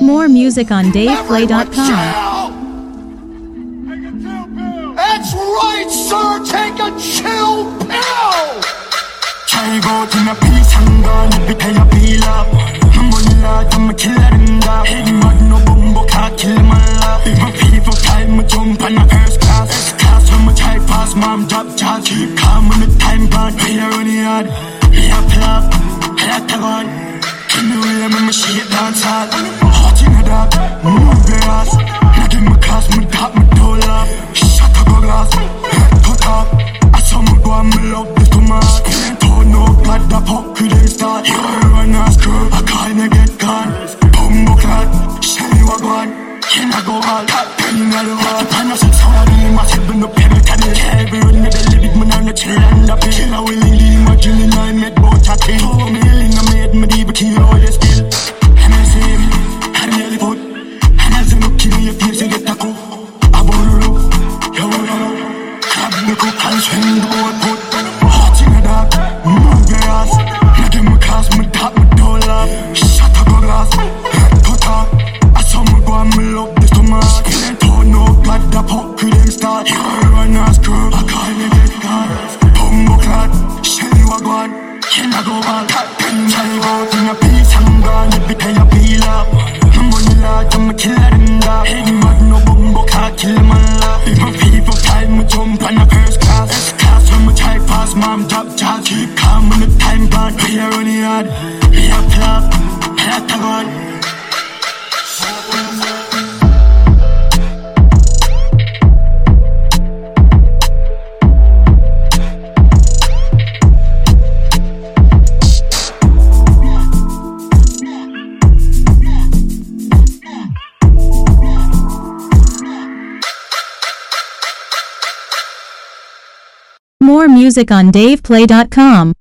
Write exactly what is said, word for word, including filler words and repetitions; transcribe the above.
More music on dave play dot com. That's right, sir. Take a chill pill. 잘 버티나 비상가 눈빛에야 빌라 몰라 담아 killer인가 핵이만 너 bom복하길 말라 My people time 좀 반나 first class first class 한번 잘 pass 마음 잡자 keep calm on the time but we are running out we are club 하얗다건 금요일에만 마시게 단살 허징하다 move your ass 나게 막아서 문답 문돌라 shut up your ass head top 아서물과 물로 this too much 다 포크를 스타트 You're a screw 아카이 내게 간 bom복한 샤이와관 해나고 알 카페인 나를 와 반야식 사와리 마십은 높이를 타는 캐비온 내가 리빅 문화는 칠란다 필라 윌링리 머질리 나의 맷보 차팅 토밀링 나 맷머리 버티어의 스킬 하나씩 하리엘리 봇 하나씩 놓기는 옆에 세겠다고 아보르로 여우러로 가비고 한생도 봇 허징하다 나게 막아서 문답 문돌라 Shut up your ass head to top 아서물과 물로 this too much 그냥 더 녹아다 포크링 스타트 You're a screw 아카이 내게 간 bom복한 샤이와관 해나고 알 카페인 잘 버티나 비상가 눈빛에야 빌라 몰라 정말 killer인가 핵이만 너 bom복하길 말라 My people time 좀 반나 first class first class 한번 잘 pass 마음 잡자 keep calm on the time but we are running out we are club 하얗다건 More music on dave play dot com.